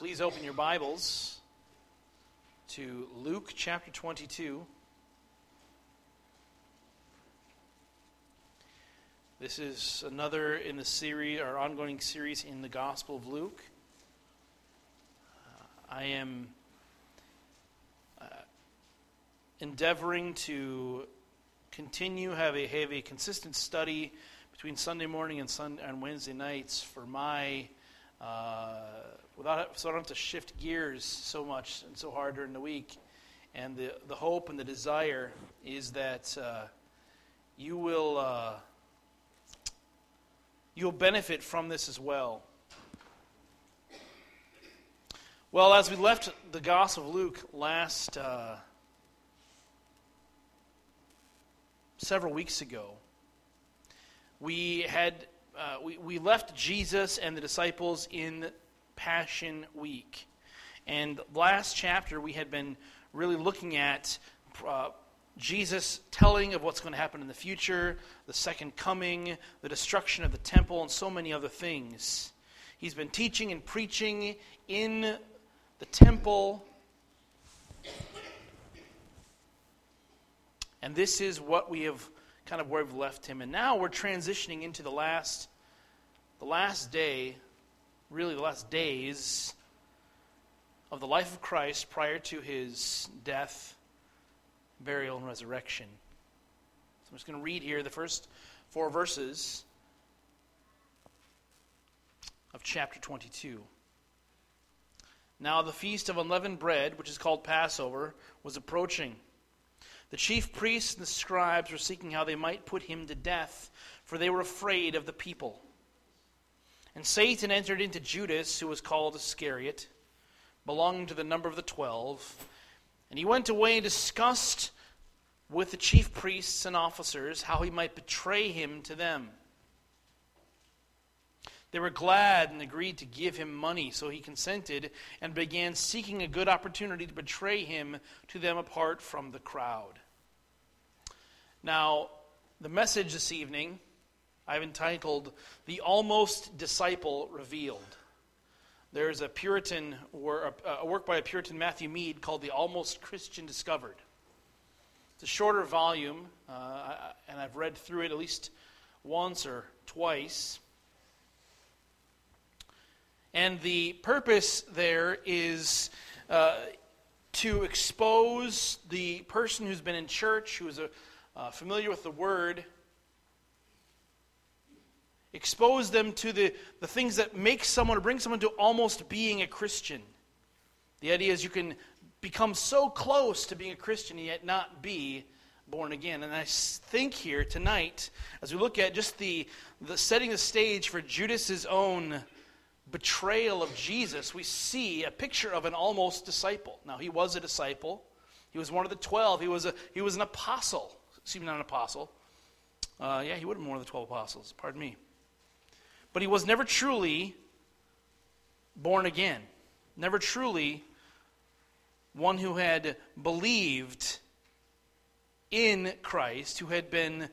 Please open your Bibles to Luke chapter 22. This is another in the series, our ongoing series in the Gospel of Luke. I am endeavoring to continue have a consistent study between Sunday morning and Wednesday nights for my so I don't have to shift gears so much and so hard during the week. And the hope and the desire is that you'll benefit from this as well. Well, as we left the Gospel of Luke last several weeks ago, we left Jesus and the disciples in Passion Week. And last chapter we had been really looking at Jesus telling of what's going to happen in the future, the second coming, the destruction of the temple, and so many other things. He's been teaching and preaching in the temple. And this is what we have kind of where we've left him. And now we're transitioning into the last day, really the last days of the life of Christ prior to his death, burial, and resurrection. So I'm just going to read here the first 4 verses of chapter 22. Now the feast of unleavened bread, which is called Passover, was approaching. The chief priests and the scribes were seeking how they might put him to death, for they were afraid of the people. And Satan entered into Judas, who was called Iscariot, belonging to the number of the 12. And he went away and discussed with the chief priests and officers how he might betray him to them. They were glad and agreed to give him money, so he consented and began seeking a good opportunity to betray him to them apart from the crowd. Now, the message this evening I've entitled, The Almost Disciple Revealed. There's a work by a Puritan, Matthew Mead, called The Almost Christian Discovered. It's a shorter volume, and I've read through it at least once or twice. And the purpose there is to expose the person who's been in church, who is familiar with the Word, expose them to the things that make someone or bring someone to almost being a Christian. The idea is you can become so close to being a Christian and yet not be born again. And I think here tonight, as we look at just the setting the stage for Judas's own betrayal of Jesus, we see a picture of an almost disciple. Now, he was a disciple. He was one of the 12. He was an apostle. Excuse me, not an apostle. He would have been one of the 12 apostles. Pardon me. But he was never truly born again. Never truly one who had believed in Christ, who had been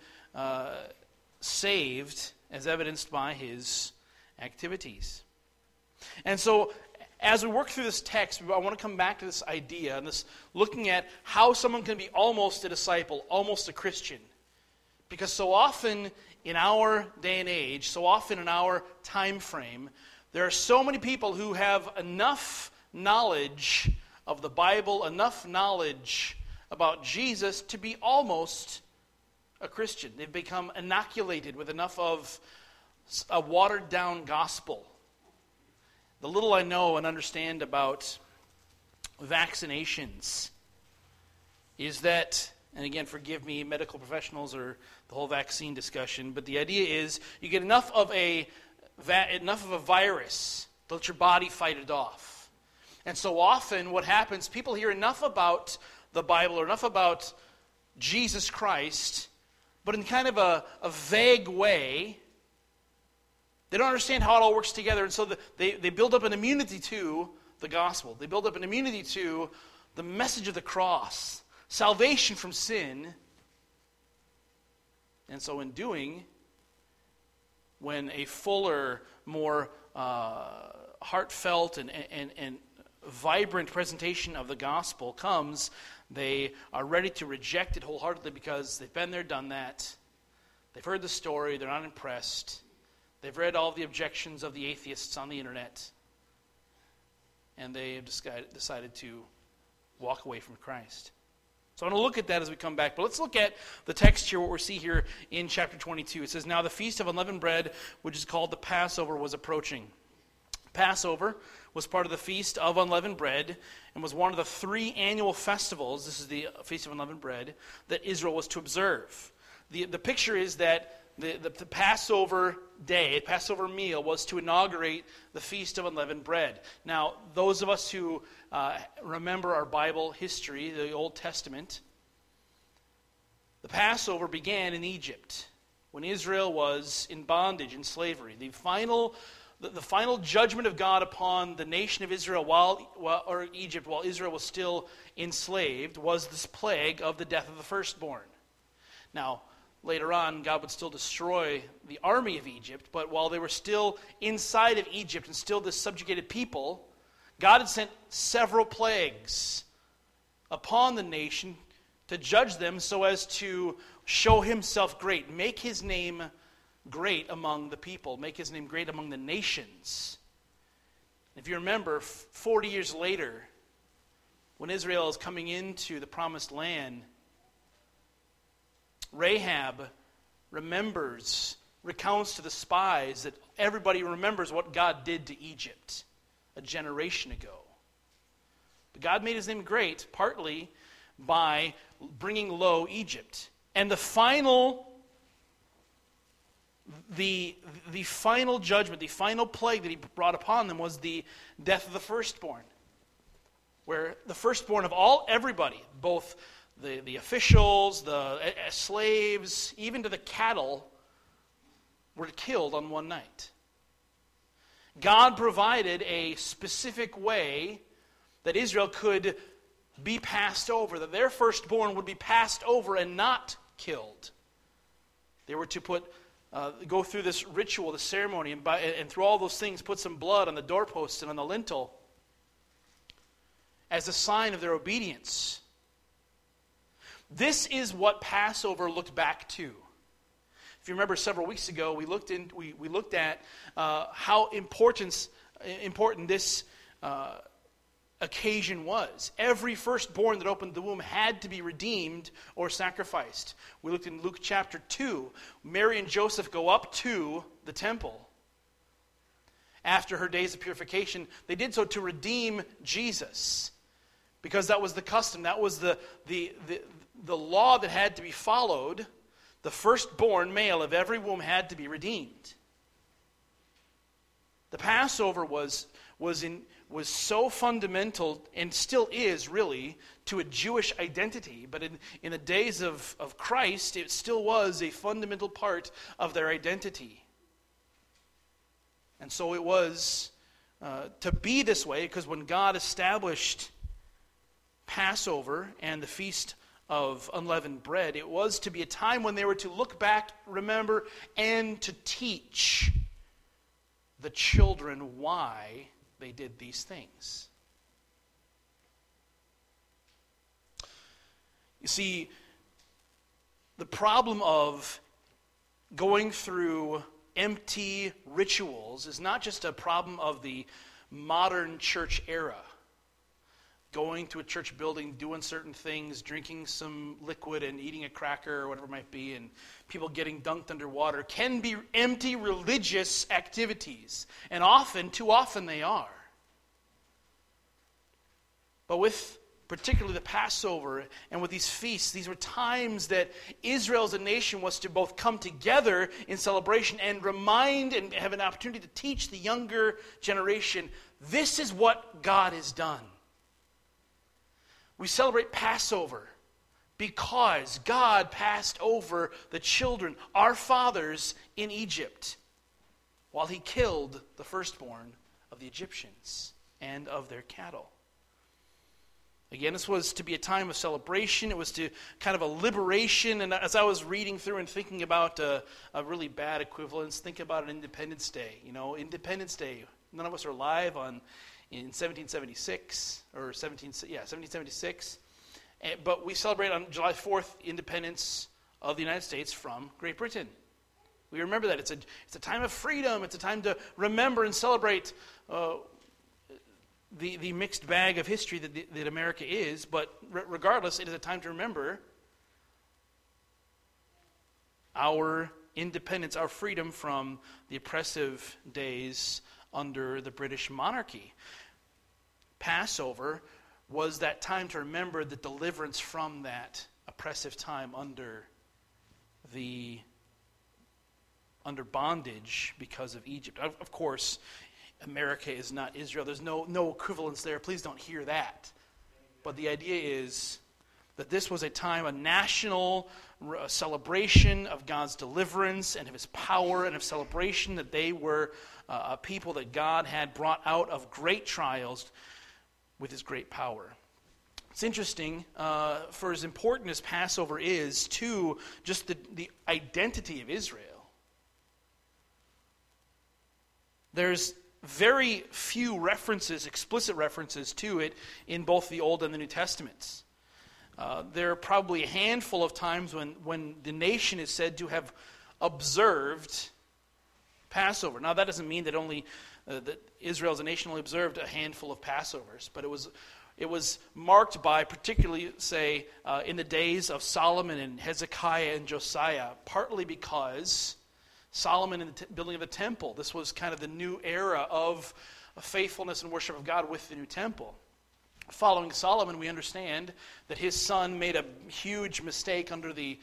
saved, as evidenced by his activities. And so, as we work through this text, I want to come back to this idea and this looking at how someone can be almost a disciple, almost a Christian. Because so often in our day and age, so often in our time frame, there are so many people who have enough knowledge of the Bible, enough knowledge about Jesus to be almost a Christian. They've become inoculated with enough of a watered-down gospel. The little I know and understand about vaccinations is that, and again, forgive me, medical professionals or the whole vaccine discussion, but the idea is you get enough of a virus to let your body fight it off. And so often what happens, people hear enough about the Bible or enough about Jesus Christ, but in kind of a vague way. They don't understand how it all works together, and so they build up an immunity to the gospel. They build up an immunity to the message of the cross, salvation from sin. And so in doing, when a fuller, more heartfelt and vibrant presentation of the gospel comes, they are ready to reject it wholeheartedly because they've been there, done that. They've heard the story. They're not impressed. They've read all the objections of the atheists on the internet. And they have decided to walk away from Christ. So I want to look at that as we come back. But let's look at the text here, what we see here in chapter 22. It says, "Now the feast of unleavened bread, which is called the Passover, was approaching." Passover was part of the Feast of Unleavened Bread and was one of the 3 annual festivals, this is the Feast of Unleavened Bread, that Israel was to observe. The picture is that the Passover day, Passover meal, was to inaugurate the Feast of Unleavened Bread. Now, those of us who remember our Bible history, the Old Testament, the Passover began in Egypt when Israel was in bondage, in slavery. The final judgment of God upon the nation of Israel or Egypt while Israel was still enslaved was this plague of the death of the firstborn. Now, later on, God would still destroy the army of Egypt, but while they were still inside of Egypt and still this subjugated people, God had sent several plagues upon the nation to judge them so as to show himself great, make his name great among the people, make his name great among the nations. If you remember, 40 years later, when Israel is coming into the promised land, Rahab recounts to the spies that everybody remembers what God did to Egypt a generation ago. But God made his name great partly by bringing low Egypt. And the final judgment, the final plague that he brought upon them was the death of the firstborn, where the firstborn of everybody, both the officials, the slaves, even to the cattle, were killed on one night. God provided a specific way that Israel could be passed over, that their firstborn would be passed over and not killed. They were to go through this ritual, the ceremony, and through all those things, put some blood on the doorpost and on the lintel as a sign of their obedience. This is what Passover looked back to. If you remember, several weeks ago, we looked at how important this occasion was. Every firstborn that opened the womb had to be redeemed or sacrificed. We looked in Luke chapter 2. Mary and Joseph go up to the temple. After her days of purification, they did so to redeem Jesus, because that was the custom. That was the law that had to be followed. The firstborn male of every womb had to be redeemed. The Passover was so fundamental, and still is really, to a Jewish identity. But in the days of Christ, it still was a fundamental part of their identity. And so it was to be this way, because when God established Passover and the Feast of Unleavened Bread, it was to be a time when they were to look back, remember, and to teach the children why they did these things. You see, the problem of going through empty rituals is not just a problem of the modern church era. Going to a church building, doing certain things, drinking some liquid and eating a cracker or whatever it might be, and people getting dunked underwater can be empty religious activities. And too often they are. But with particularly the Passover and with these feasts, these were times that Israel as a nation was to both come together in celebration and remind and have an opportunity to teach the younger generation, this is what God has done. We celebrate Passover because God passed over the children, our fathers, in Egypt, while he killed the firstborn of the Egyptians and of their cattle. Again, this was to be a time of celebration. It was to kind of a liberation. And as I was reading through and thinking about a really bad equivalence, think about an Independence Day. Independence Day. None of us are alive in 1776 or 1776. But we celebrate on July 4th independence of the United States from Great Britain. We remember that. It's a time of freedom. It's a time to remember and celebrate the mixed bag of history that America is. But regardless, it is a time to remember our independence, our freedom from the oppressive days under the British monarchy. Passover was that time to remember the deliverance from that oppressive time under bondage because of Egypt. Of course, America is not Israel. There's no equivalence there. Please don't hear that. But the idea is that this was a time, a national celebration of God's deliverance and of His power and of celebration that they were a people that God had brought out of great trials with His great power. It's interesting, for as important as Passover is to just the identity of Israel, there's very few references, explicit references to it in both the Old and the New Testaments. There are probably a handful of times when the nation is said to have observed Passover. Now, that doesn't mean that that Israel as a nation only observed a handful of Passovers, but it was marked by, particularly, say, in the days of Solomon and Hezekiah and Josiah, partly because Solomon and the building of the temple. This was kind of the new era of faithfulness and worship of God with the new temple. Following Solomon, we understand that his son made a huge mistake under the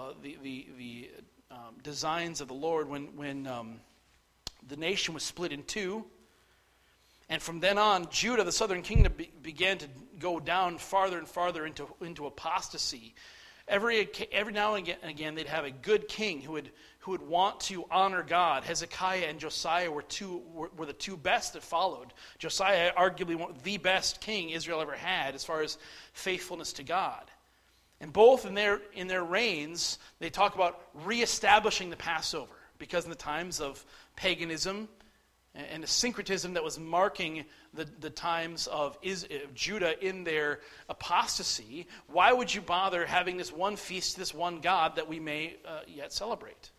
designs of the Lord when the nation was split in two. And from then on, Judah, the southern kingdom, began to go down farther and farther into apostasy. Every now and again, they'd have a good king who would want to honor God. Hezekiah and Josiah were the two best that followed. Josiah, arguably the best king Israel ever had as far as faithfulness to God. And both in their reigns, they talk about reestablishing the Passover, because in the times of paganism and the syncretism that was marking the times of Judah in their apostasy, why would you bother having this one feast, this one God that we may yet celebrate?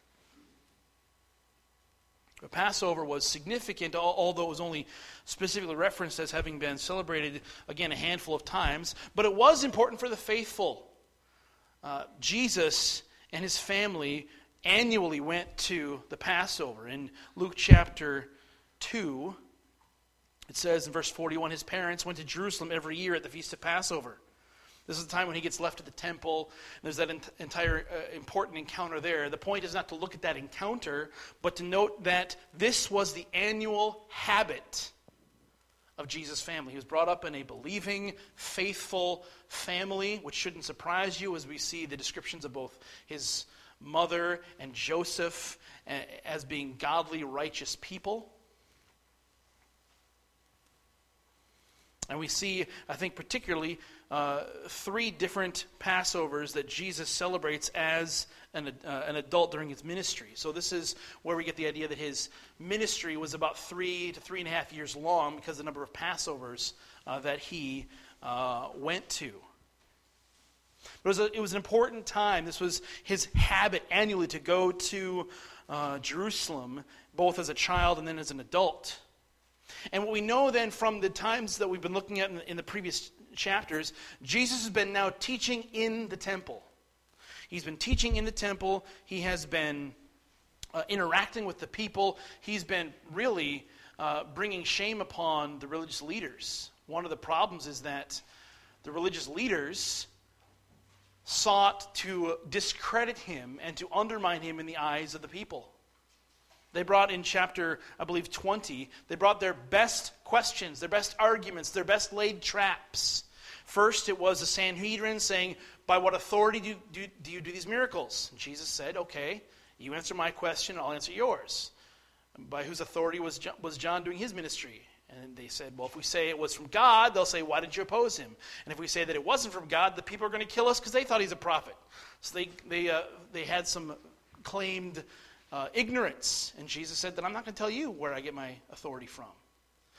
The Passover was significant, although it was only specifically referenced as having been celebrated, again, a handful of times. But it was important for the faithful. Jesus and his family annually went to the Passover. In Luke chapter 2, it says in verse 41, his parents went to Jerusalem every year at the Feast of Passover. This is the time when he gets left at the temple. There's that entire important encounter there. The point is not to look at that encounter, but to note that this was the annual habit of Jesus' family. He was brought up in a believing, faithful family, which shouldn't surprise you as we see the descriptions of both his mother and Joseph as being godly, righteous people. And we see, I think particularly, 3 different Passovers that Jesus celebrates as an adult during his ministry. So this is where we get the idea that his ministry was about 3 to 3.5 years long because of the number of Passovers that he went to. But it was an important time. This was his habit annually to go to Jerusalem, both as a child and then as an adult. And what we know then from the times that we've been looking at in the previous chapters, Jesus has been now teaching in the temple. He's been teaching in the temple. He has been interacting with the people. He's been really bringing shame upon the religious leaders. One of the problems is that the religious leaders sought to discredit him and to undermine him in the eyes of the people. They brought in chapter, I believe, 20, they brought their best questions, their best arguments, their best laid traps. First, it was the Sanhedrin saying, by what authority do you do these miracles? And Jesus said, okay, you answer my question, I'll answer yours. By whose authority was John doing his ministry? And they said, well, if we say it was from God, they'll say, why did you oppose him? And if we say that it wasn't from God, the people are going to kill us because they thought he's a prophet. So they had some claimed ignorance. And Jesus said that I'm not going to tell you where I get my authority from.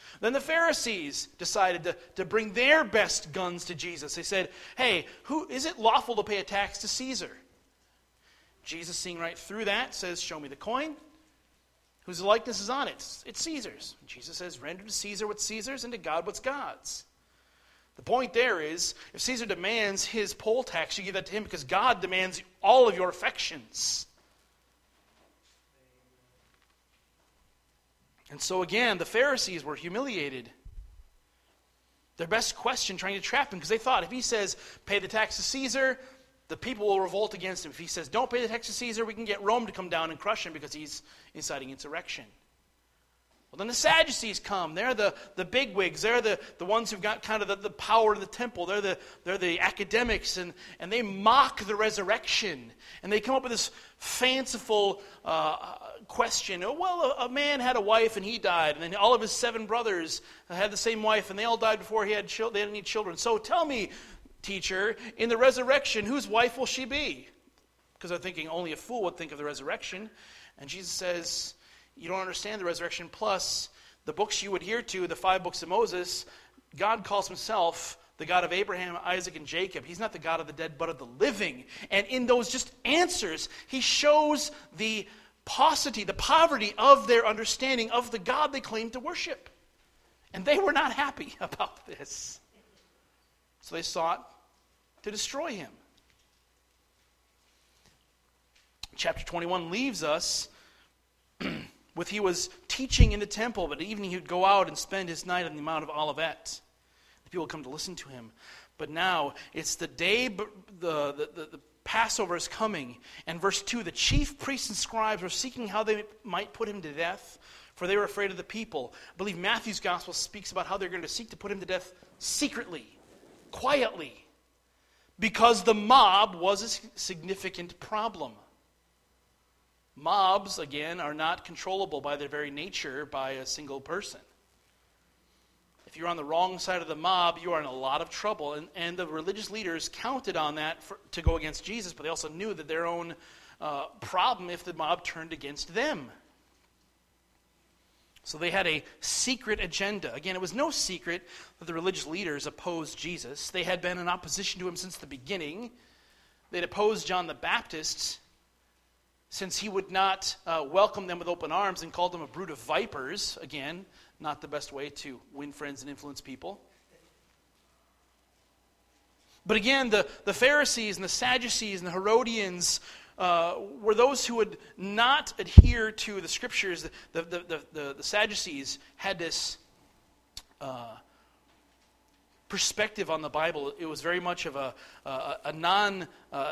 Then the Pharisees decided to bring their best guns to Jesus. They said, hey, is it lawful to pay a tax to Caesar? Jesus, seeing right through that, says, show me the coin. Whose likeness is on it? It's Caesar's. Jesus says, render to Caesar what's Caesar's and to God what's God's. The point there is, if Caesar demands his poll tax, you give that to him because God demands all of your affections. And so again, the Pharisees were humiliated. Their best question trying to trap him, because they thought if he says, pay the tax to Caesar, the people will revolt against him. If he says, don't pay the tax to Caesar, we can get Rome to come down and crush him because he's inciting insurrection. Well, then the Sadducees come. They're the bigwigs. They're the ones who've got kind of the power of the temple. They're the academics, and they mock the resurrection. And they come up with this fanciful question. Oh, well, a man had a wife and he died, and then all of his 7 brothers had the same wife, and they all died before they had any children. So tell me, teacher, in the resurrection, whose wife will she be? Because they're thinking only a fool would think of the resurrection. And Jesus says, you don't understand the resurrection. Plus, the books you adhere to, the 5 books of Moses, God calls himself the God of Abraham, Isaac, and Jacob. He's not the God of the dead, but of the living. And in those just answers, he shows the paucity, the poverty of their understanding of the God they claim to worship. And they were not happy about this. So they sought to destroy him. Chapter 21 leaves us with he was teaching in the temple, but at evening he would go out and spend his night on the Mount of Olivet. The people would come to listen to him. But now it's the day, the Passover is coming. And verse 2, the chief priests and scribes were seeking how they might put him to death, for they were afraid of the people. I believe Matthew's gospel speaks about how they're going to seek to put him to death secretly, quietly, because the mob was a significant problem. Mobs, again, are not controllable by their very nature by a single person. If you're on the wrong side of the mob, you are in a lot of trouble. And the religious leaders counted on that to go against Jesus, but they also knew that their own problem if the mob turned against them. So they had a secret agenda. Again, it was no secret that the religious leaders opposed Jesus. They had been in opposition to him since the beginning. They'd opposed John the Baptist since he would not welcome them with open arms and called them a brood of vipers. Again, not the best way to win friends and influence people. But again, the Pharisees and the Sadducees and the Herodians were those who would not adhere to the Scriptures. The Sadducees had this perspective on the Bible. It was very much of a non...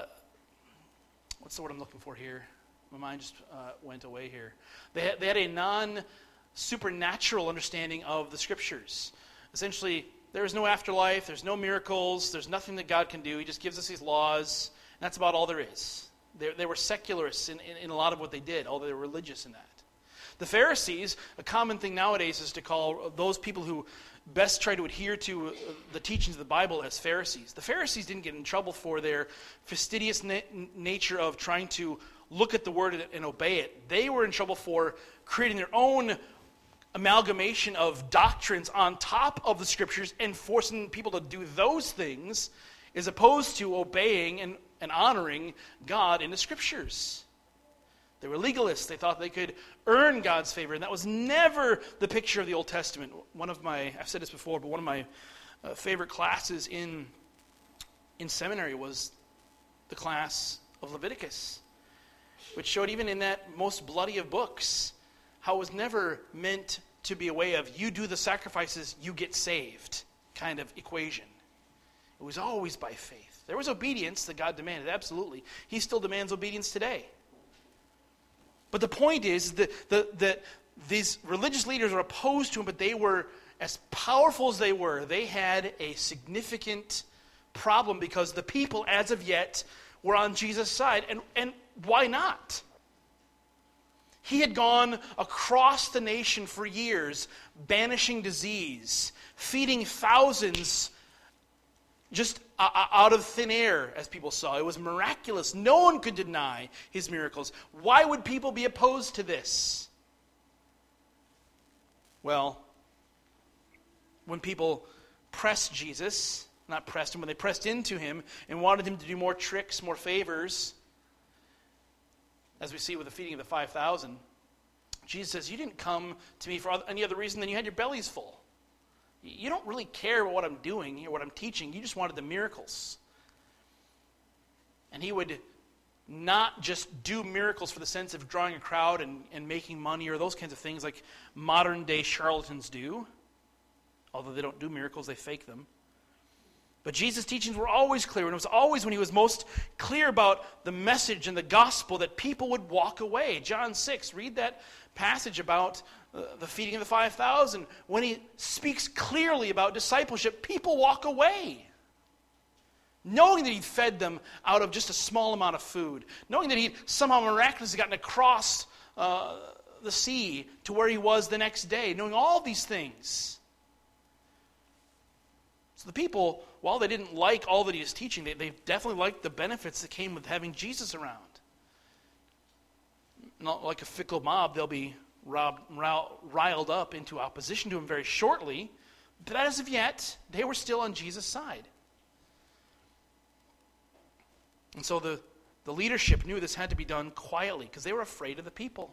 what's the word I'm looking for here? My mind just went away here. They had a non-supernatural understanding of the Scriptures. Essentially, there is no afterlife, there's no miracles, there's nothing that God can do. He just gives us these laws, and that's about all there is. They were secularists in a lot of what they did, although they were religious in that. The Pharisees, a common thing nowadays is to call those people who best try to adhere to the teachings of the Bible as Pharisees. The Pharisees didn't get in trouble for their fastidious nature of trying to look at the word and obey it. They were in trouble for creating their own amalgamation of doctrines on top of the Scriptures and forcing people to do those things as opposed to obeying and honoring God in the Scriptures. They were legalists. They thought they could earn God's favor, and that was never the picture of the Old Testament. I've said this before, but one of my favorite classes in seminary was the class of Leviticus, which showed even in that most bloody of books how it was never meant to be a way of you do the sacrifices, you get saved kind of equation. It was always by faith. There was obedience that God demanded, absolutely. He still demands obedience today. But the point is that these religious leaders were opposed to him, but they were, as powerful as they were, they had a significant problem because the people, as of yet, were on Jesus' side. And why not? He had gone across the nation for years, banishing disease, feeding thousands just out of thin air, as people saw. It was miraculous. No one could deny his miracles. Why would people be opposed to this? Well, when people pressed Jesus, not pressed him, when they pressed into him and wanted him to do more tricks, more favors, as we see with the feeding of the 5,000, Jesus says, you didn't come to me for any other reason than you had your bellies full. You don't really care about what I'm doing or what I'm teaching. You just wanted the miracles. And he would not just do miracles for the sense of drawing a crowd and making money or those kinds of things like modern day charlatans do. Although they don't do miracles, they fake them. But Jesus' teachings were always clear, and it was always when he was most clear about the message and the gospel that people would walk away. John 6, read that passage about the feeding of the 5,000. When he speaks clearly about discipleship, people walk away. Knowing that he'd fed them out of just a small amount of food. Knowing that he'd somehow miraculously gotten across the sea to where he was the next day. Knowing all these things. So the people, while they didn't like all that he was teaching, they definitely liked the benefits that came with having Jesus around. Not like a fickle mob, they'll be riled up into opposition to him very shortly. But as of yet, they were still on Jesus' side. And so the leadership knew this had to be done quietly because they were afraid of the people.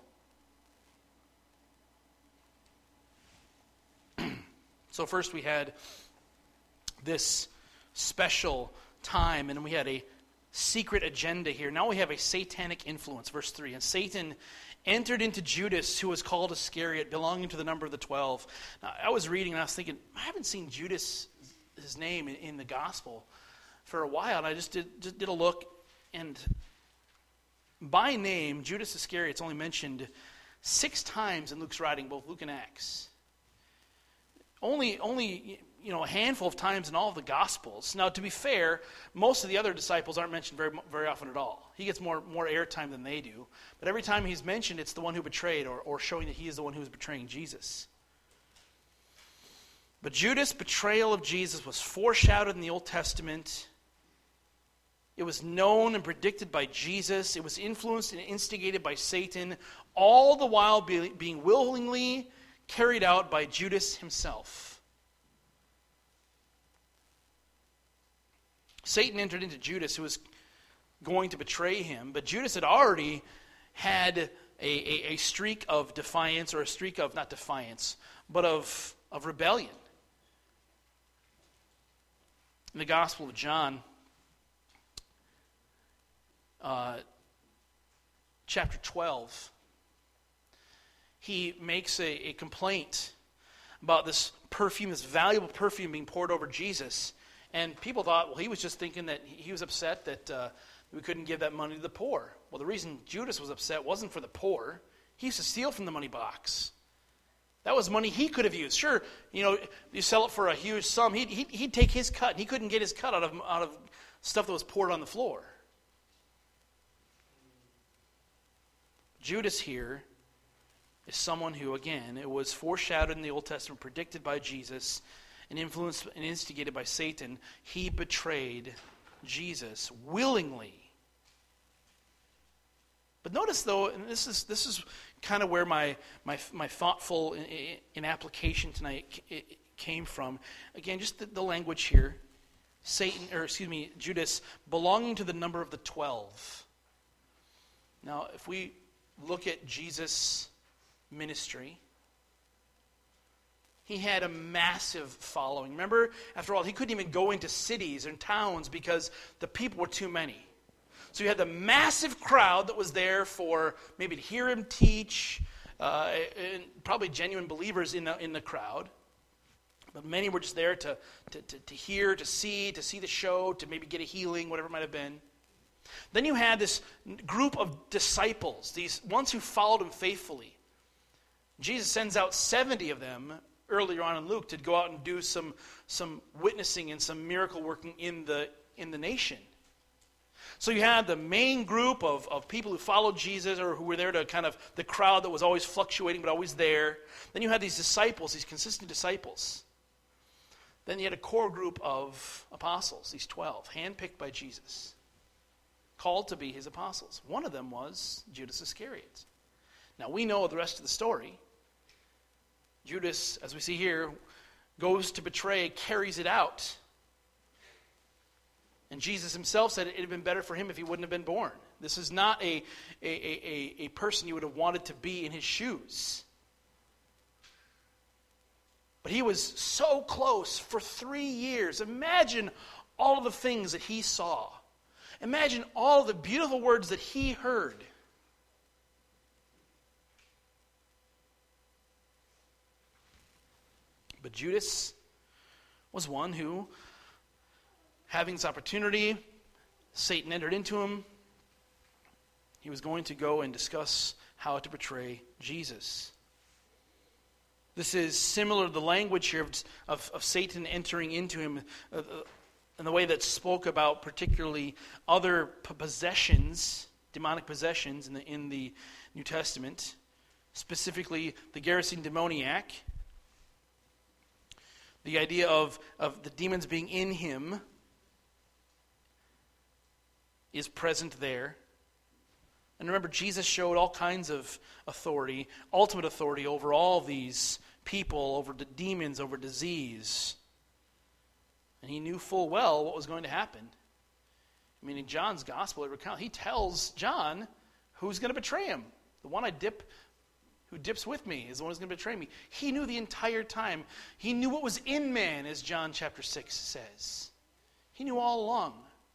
So first we had this special time, and we had a secret agenda here. Now we have a satanic influence, verse 3. And Satan entered into Judas, who was called Iscariot, belonging to the number of the 12. Now, I was reading, and I was thinking, I haven't seen Judas, his name, in the gospel for a while, and I just did a look, and by name, Judas Iscariot is only mentioned 6 times in Luke's writing, both Luke and Acts. Only a handful of times in all of the Gospels. Now, to be fair, most of the other disciples aren't mentioned very often at all. He gets more airtime than they do. But every time he's mentioned, it's the one who betrayed or showing that he is the one who is betraying Jesus. But Judas' betrayal of Jesus was foreshadowed in the Old Testament. It was known and predicted by Jesus. It was influenced and instigated by Satan, all the while being willingly carried out by Judas himself. Satan entered into Judas, who was going to betray him, but Judas had already had a streak of defiance, or a streak of, not defiance, but of rebellion. In the Gospel of John, chapter 12, he makes a complaint about this perfume, this valuable perfume being poured over Jesus. And people thought, well, he was just thinking that he was upset that we couldn't give that money to the poor. Well, the reason Judas was upset wasn't for the poor. He used to steal from the money box. That was money he could have used. Sure, you sell it for a huge sum. He'd take his cut. And he couldn't get his cut out of stuff that was poured on the floor. Judas here is someone who, again, it was foreshadowed in the Old Testament, predicted by Jesus, and influenced and instigated by Satan. He betrayed Jesus willingly. But notice, though, and this is kind of where my thoughtful in application tonight came from. Again, just the language here. Judas belonging to the number of the 12. Now, if we look at Jesus' ministry, he had a massive following. Remember, after all, he couldn't even go into cities and towns because the people were too many. So you had the massive crowd that was there for maybe to hear him teach, and probably genuine believers in the crowd. But many were just there to hear, to see the show, to maybe get a healing, whatever it might have been. Then you had this group of disciples, these ones who followed him faithfully. Jesus sends out 70 of them earlier on in Luke to go out and do some witnessing and some miracle working in the nation. So you had the main group of people who followed Jesus, or who were there to kind of the crowd that was always fluctuating but always there. Then you had these disciples, these consistent disciples. Then you had a core group of apostles, these 12, handpicked by Jesus, called to be his apostles. One of them was Judas Iscariot. Now we know the rest of the story. Judas, as we see here, goes to betray, carries it out. And Jesus himself said it would have been better for him if he wouldn't have been born. This is not a person you would have wanted to be in his shoes. But he was so close for 3 years. Imagine all of the things that he saw. Imagine all of the beautiful words that he heard. But Judas was one who, having this opportunity, Satan entered into him. He was going to go and discuss how to betray Jesus. This is similar to the language here of Satan entering into him in the way that spoke about particularly other possessions, demonic possessions in the New Testament, specifically the Gerasene demoniac. The idea of the demons being in him is present there. And remember, Jesus showed all kinds of authority, ultimate authority over all these people, over the demons, over disease. And he knew full well what was going to happen. I mean, in John's gospel, he tells John who's going to betray him. The one who dips with me is the one who's going to betray me. He knew the entire time. He knew what was in man, as John chapter 6 says. He knew all along.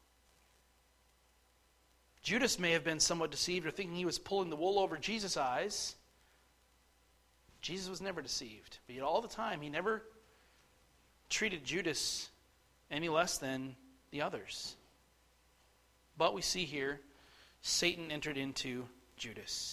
Judas may have been somewhat deceived or thinking he was pulling the wool over Jesus' eyes. Jesus was never deceived. But yet all the time, he never treated Judas any less than the others. But we see here, Satan entered into Judas.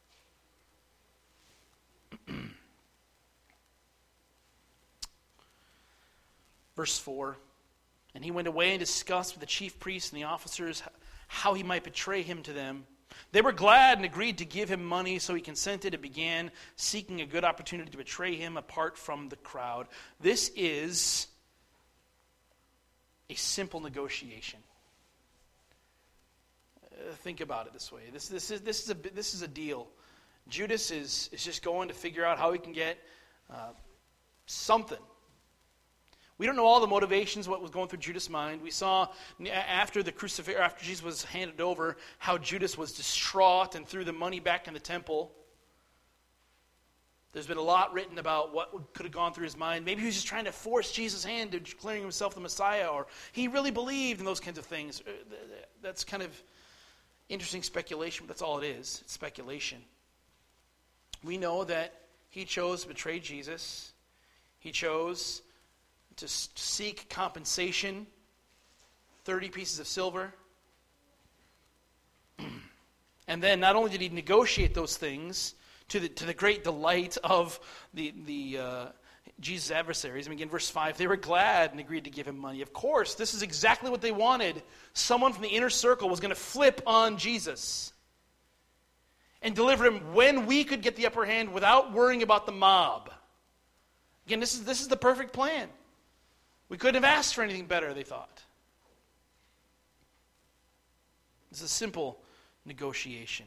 Verse 4, and he went away and discussed with the chief priests and the officers how he might betray him to them. They were glad and agreed to give him money, so he consented and began seeking a good opportunity to betray him apart from the crowd. This is a simple negotiation. Think about it this way. This is a deal. Judas is just going to figure out how he can get something. We don't know all the motivations, what was going through Judas' mind. We saw after the crucifixion, after Jesus was handed over, how Judas was distraught and threw the money back in the temple. There's been a lot written about what could have gone through his mind. Maybe he was just trying to force Jesus' hand to declaring himself the Messiah, or he really believed in those kinds of things. That's kind of interesting speculation, but that's all it is. It's speculation. We know that he chose to betray Jesus. He chose to seek compensation, 30 pieces of silver. And then not only did he negotiate those things to the great delight of the Jesus' adversaries. I mean, again, verse 5, they were glad and agreed to give him money. Of course, this is exactly what they wanted. Someone from the inner circle was going to flip on Jesus and deliver him when we could get the upper hand without worrying about the mob. Again, this is the perfect plan. We couldn't have asked for anything better, they thought. It's a simple negotiation.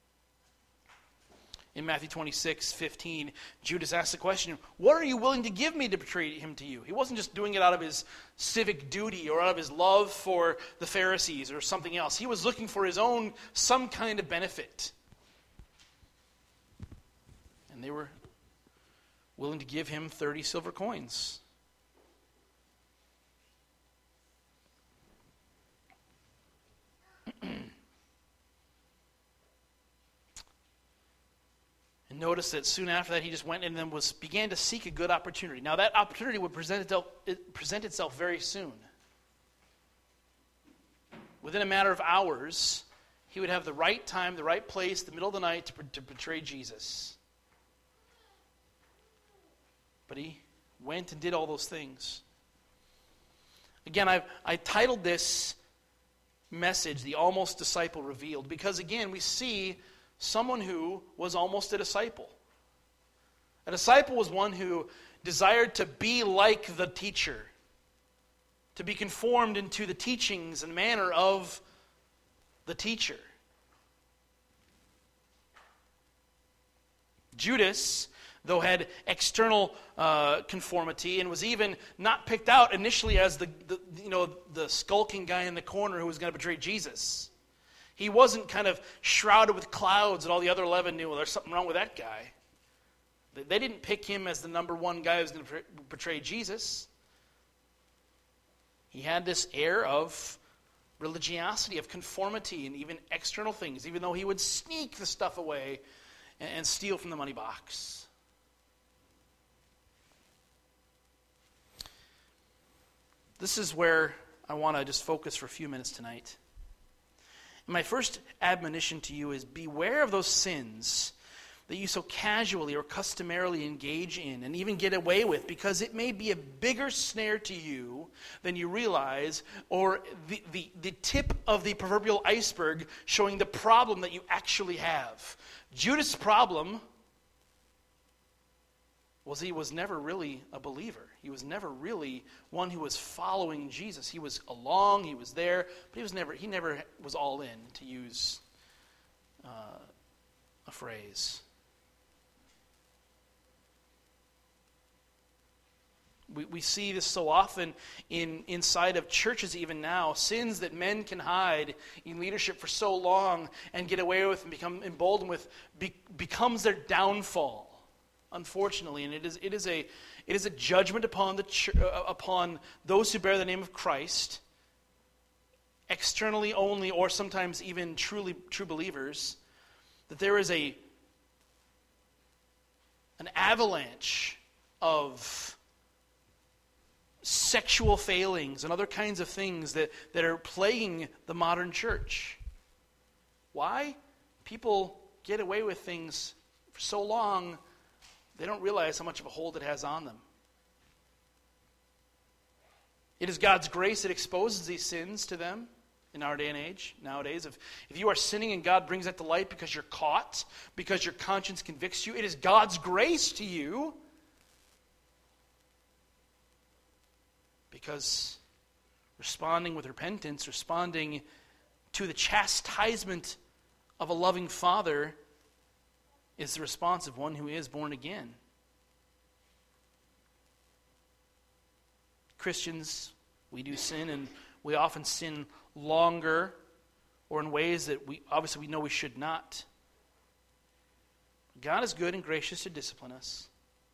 In Matthew 26:15, Judas asked the question, what are you willing to give me to betray him to you? He wasn't just doing it out of his civic duty or out of his love for the Pharisees or something else. He was looking for his own, some kind of benefit. And they were willing to give him 30 silver coins. And notice that soon after that, he just went and then began to seek a good opportunity. Now, that opportunity would present itself very soon. Within a matter of hours, he would have the right time, the right place, the middle of the night to betray Jesus. But he went and did all those things. Again, I titled this message, The Almost Disciple Revealed, because again, we see someone who was almost a disciple. A disciple was one who desired to be like the teacher, to be conformed into the teachings and manner of the teacher. Judas though had external conformity, and was even not picked out initially as the skulking guy in the corner who was going to betray Jesus. He wasn't kind of shrouded with clouds and all the other 11 knew, well, there's something wrong with that guy. They didn't pick him as the number one guy who was going to betray Jesus. He had this air of religiosity, of conformity, and even external things, even though he would sneak the stuff away and steal from the money box. This is where I want to just focus for a few minutes tonight. And my first admonition to you is beware of those sins that you so casually or customarily engage in and even get away with, because it may be a bigger snare to you than you realize, or the tip of the proverbial iceberg showing the problem that you actually have. Judas' problem was he was never really a believer. He was never really one who was following Jesus. He was along, he was there, but he never was all in, to use a phrase. We see this so often inside of churches even now. Sins that men can hide in leadership for so long and get away with and become emboldened with becomes their downfall, unfortunately. And it is a judgment upon upon those who bear the name of Christ, externally only, or sometimes even true believers, that there is an avalanche of sexual failings and other kinds of things that are plaguing the modern church. Why? People get away with things for so long, they don't realize how much of a hold it has on them. It is God's grace that exposes these sins to them in our day and age, nowadays. If you are sinning and God brings that to light because you're caught, because your conscience convicts you, it is God's grace to you. Because responding with repentance, responding to the chastisement of a loving Father is the response of one who is born again. Christians, we do sin, and we often sin longer or in ways that we know we should not. God is good and gracious to discipline us.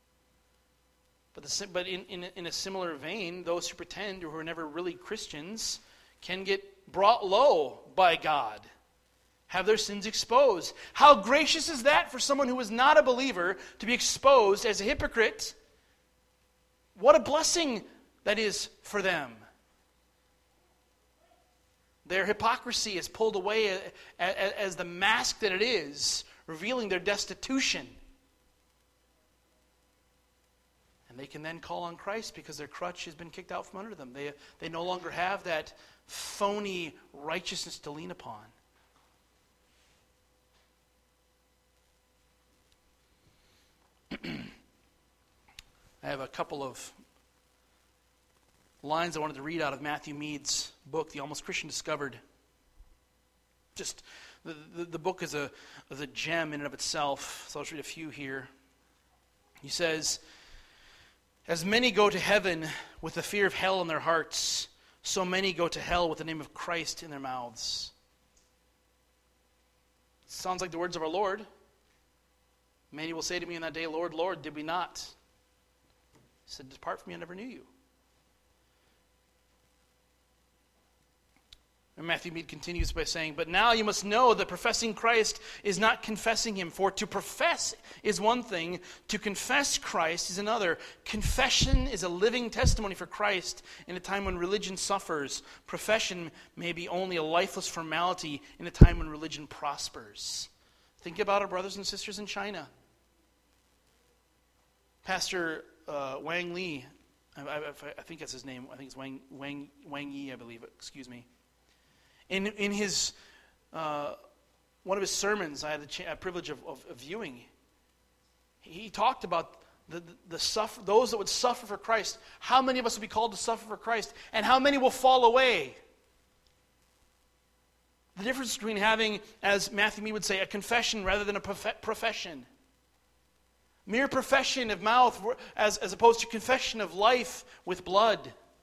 But in a similar vein, those who pretend or who are never really Christians can get brought low by God, have their sins exposed. How gracious is that for someone who is not a believer to be exposed as a hypocrite? What a blessing that is for them. Their hypocrisy is pulled away as the mask that it is, revealing their destitution. They can then call on Christ because their crutch has been kicked out from under them. They no longer have that phony righteousness to lean upon. I have a couple of lines I wanted to read out of Matthew Mead's book, The Almost Christian Discovered. Just the book is a gem in and of itself, so I'll just read a few here. He says, "As many go to heaven with the fear of hell in their hearts, so many go to hell with the name of Christ in their mouths." Sounds like the words of our Lord. Many will say to me in that day, "Lord, Lord, did we not?" He said, "Depart from me, I never knew you." And Matthew Mead continues by saying, "But now you must know that professing Christ is not confessing him. For to profess is one thing, to confess Christ is another. Confession is a living testimony for Christ in a time when religion suffers. Profession may be only a lifeless formality in a time when religion prospers." Think about our brothers and sisters in China. Pastor Wang Li, I think that's his name. I think it's Wang Yi, I believe. Excuse me. In his one of his sermons, I had the privilege of viewing. He talked about those that would suffer for Christ. How many of us will be called to suffer for Christ, and how many will fall away? The difference between having, as Matthew Mead would say, a confession rather than a profession. Mere profession of mouth as opposed to confession of life with blood.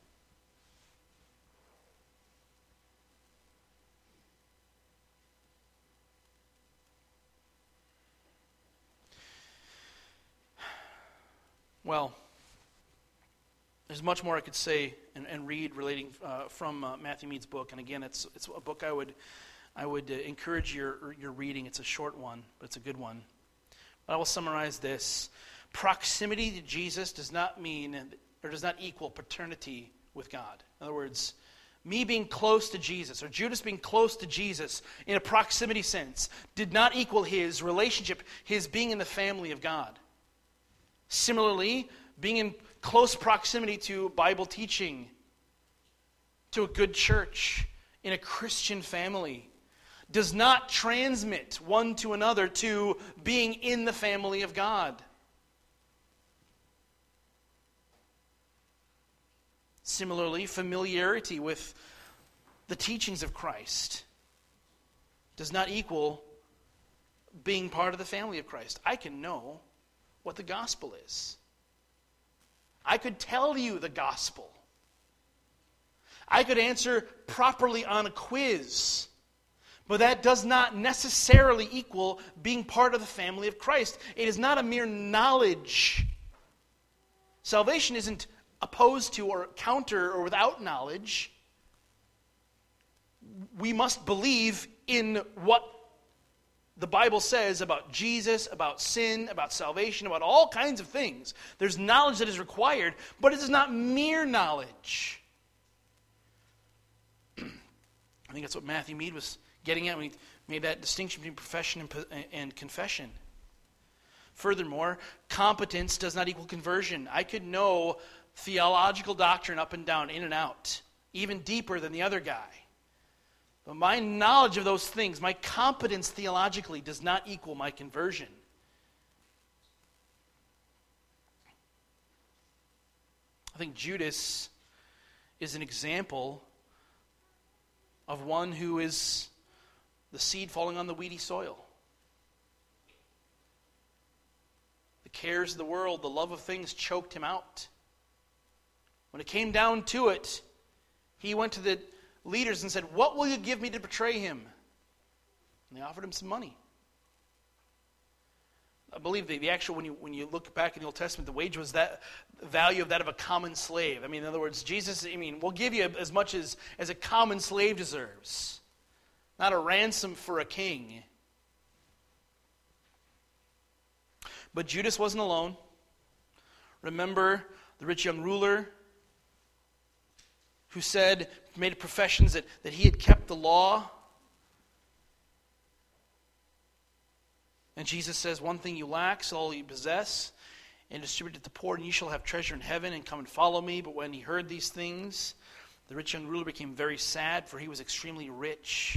Well, there's much more I could say and read relating from Matthew Mead's book. And again, it's a book I would encourage your reading. It's a short one, but it's a good one. But I will summarize this. Proximity to Jesus does not equal paternity with God. In other words, me being close to Jesus, or Judas being close to Jesus in a proximity sense, did not equal his relationship, his being in the family of God. Similarly, being in close proximity to Bible teaching, to a good church, in a Christian family, does not transmit one to another to being in the family of God. Similarly, familiarity with the teachings of Christ does not equal being part of the family of Christ. I can know what the gospel is. I could tell you the gospel. I could answer properly on a quiz. But that does not necessarily equal being part of the family of Christ. It is not a mere knowledge. Salvation isn't opposed to or counter or without knowledge. We must believe in what the Bible says about Jesus, about sin, about salvation, about all kinds of things. There's knowledge that is required, but it is not mere knowledge. I think that's what Matthew Mead was getting at when he made that distinction between profession and confession. Furthermore, competence does not equal conversion. I could know theological doctrine up and down, in and out, even deeper than the other guy. But my knowledge of those things, my competence theologically, does not equal my conversion. I think Judas is an example of one who is the seed falling on the weedy soil. The cares of the world, the love of things choked him out. When it came down to it, he went to the leaders and said, "What will you give me to betray him?" And they offered him some money. I believe the actual, when you look back in the Old Testament, the wage was that value of that of a common slave. I mean, in other words, Jesus, we'll give you as much as a common slave deserves. Not a ransom for a king. But Judas wasn't alone. Remember the rich young ruler who made professions that he had kept the law. And Jesus says, "One thing you lack, sell all you possess, and distribute it to the poor, and you shall have treasure in heaven, and come and follow me." But when he heard these things, the rich young ruler became very sad, for he was extremely rich.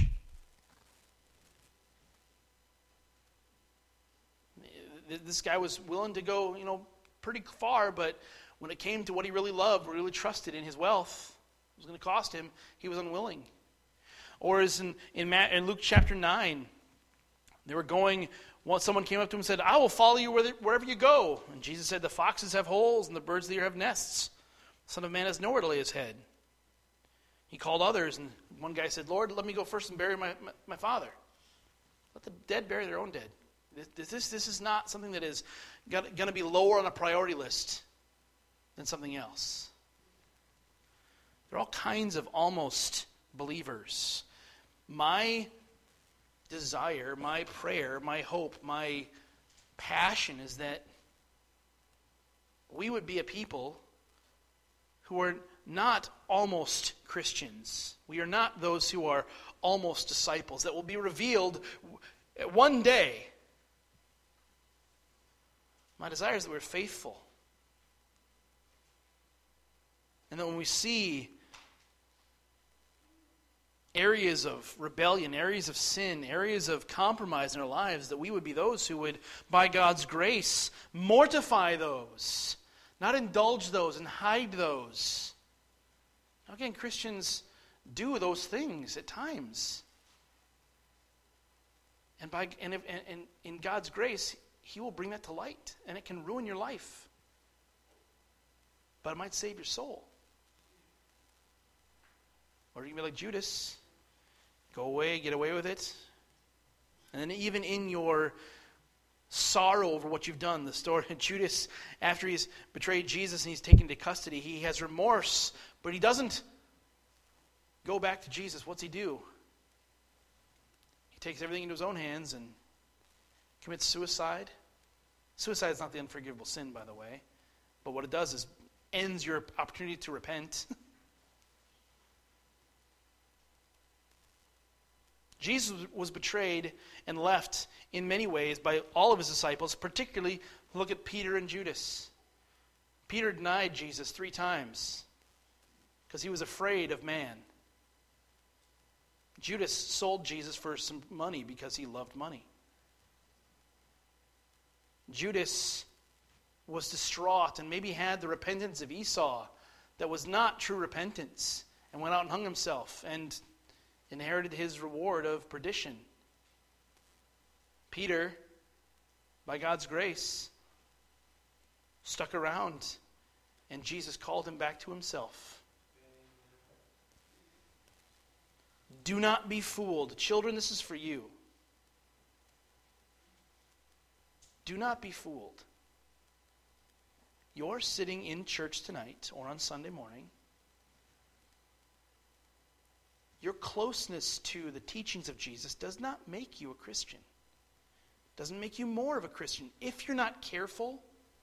This guy was willing to go, pretty far, but when it came to what he really loved, really trusted in his wealth, it was going to cost him, he was unwilling. Or as in Luke chapter 9, they were going, someone came up to him and said, "I will follow you wherever you go." And Jesus said, "The foxes have holes and the birds of the air have nests. The Son of Man has nowhere to lay his head." He called others, and one guy said, "Lord, let me go first and bury my father." Let the dead bury their own dead. This is not something that is going to be lower on a priority list than something else. There are all kinds of almost believers. My desire, my prayer, my hope, my passion is that we would be a people who are not almost Christians. We are not those who are almost disciples. That will be revealed one day. My desire is that we're faithful. And that when we see areas of rebellion, areas of sin, areas of compromise in our lives, that we would be those who would, by God's grace, mortify those, not indulge those and hide those. Now again, Christians do those things at times. And in God's grace, he will bring that to light, and it can ruin your life. But it might save your soul. Or you can be like Judas, go away, get away with it. And then even in your sorrow over what you've done, the story of Judas, after he's betrayed Jesus and he's taken into custody, he has remorse, but he doesn't go back to Jesus. What's he do? He takes everything into his own hands and commits suicide. Suicide is not the unforgivable sin, by the way. But what it does is ends your opportunity to repent. Jesus was betrayed and left in many ways by all of his disciples, particularly look at Peter and Judas. Peter denied Jesus 3 times because he was afraid of man. Judas sold Jesus for some money because he loved money. Judas was distraught and maybe had the repentance of Esau that was not true repentance and went out and hung himself and inherited his reward of perdition. Peter, by God's grace, stuck around and Jesus called him back to himself. Do not be fooled. Children, this is for you. Do not be fooled. You're sitting in church tonight or on Sunday morning. Your closeness to the teachings of Jesus does not make you a Christian. Doesn't make you more of a Christian. If you're not careful,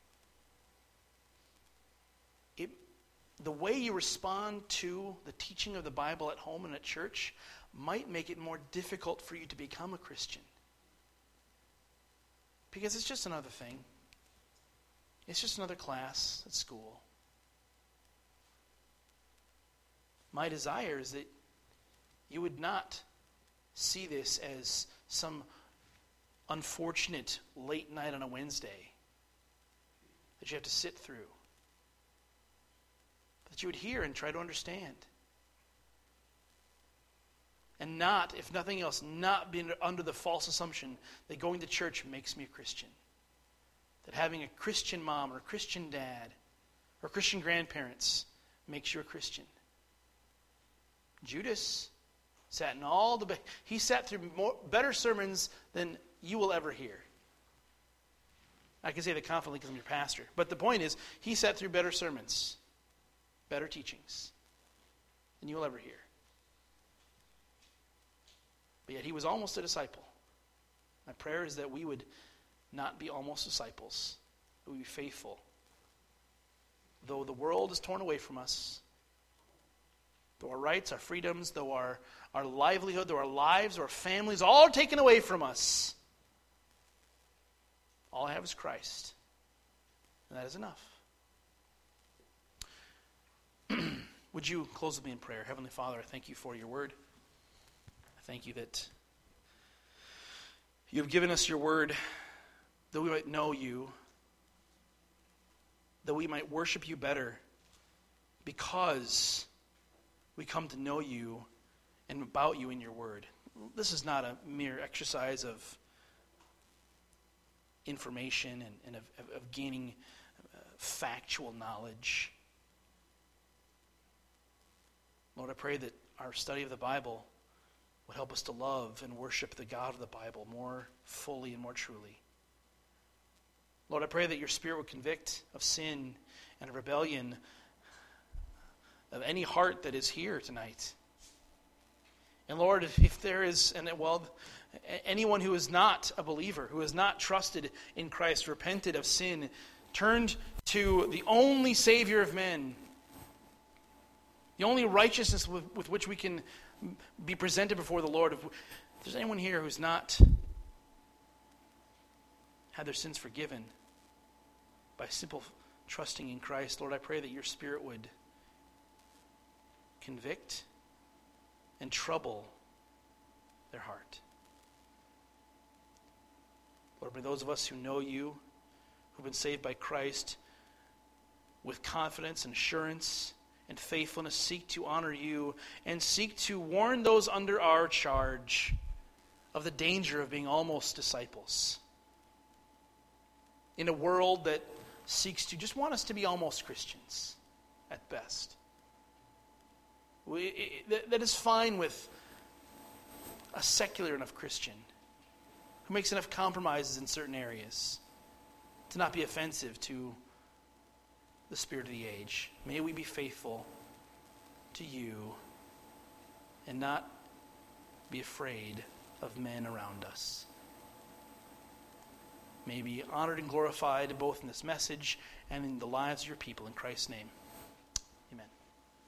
the way you respond to the teaching of the Bible at home and at church might make it more difficult for you to become a Christian. Because it's just another thing. It's just another class at school. My desire is that you would not see this as some unfortunate late night on a Wednesday that you have to sit through. That you would hear and try to understand. And not, if nothing else, not being under the false assumption that going to church makes me a Christian. That having a Christian mom or a Christian dad or Christian grandparents makes you a Christian. Judas sat in he sat through better sermons than you will ever hear. I can say that confidently because I'm your pastor. But the point is, he sat through better sermons, better teachings than you will ever hear. But yet he was almost a disciple. My prayer is that we would not be almost disciples, that we be faithful. Though the world is torn away from us, though our rights, our freedoms, though our livelihood, though our lives, our families, all are taken away from us, all I have is Christ. And that is enough. Would you close with me in prayer? Heavenly Father, I thank you for your word. I thank you that you have given us your word that we might know you, that we might worship you better, because we come to know you and about you in your word. This is not a mere exercise of information and of gaining factual knowledge. Lord, I pray that our study of the Bible would help us to love and worship the God of the Bible more fully and more truly. Lord, I pray that your Spirit would convict of sin and of rebellion of any heart that is here tonight. And Lord, if there is, anyone who is not a believer, who has not trusted in Christ, repented of sin, turned to the only Savior of men, the only righteousness with which we can be presented before the Lord. If there's anyone here who's not had their sins forgiven by simple trusting in Christ, Lord, I pray that your Spirit would convict and trouble their heart. Lord, may those of us who know you, who've been saved by Christ, with confidence and assurance and faithfulness, seek to honor you and seek to warn those under our charge of the danger of being almost disciples. in a world that seeks to just want us to be almost Christians at best. That is fine with a secular enough Christian who makes enough compromises in certain areas to not be offensive to the spirit of the age. May we be faithful to you and not be afraid of men around us. May be honored and glorified both in this message and in the lives of your people. In Christ's name.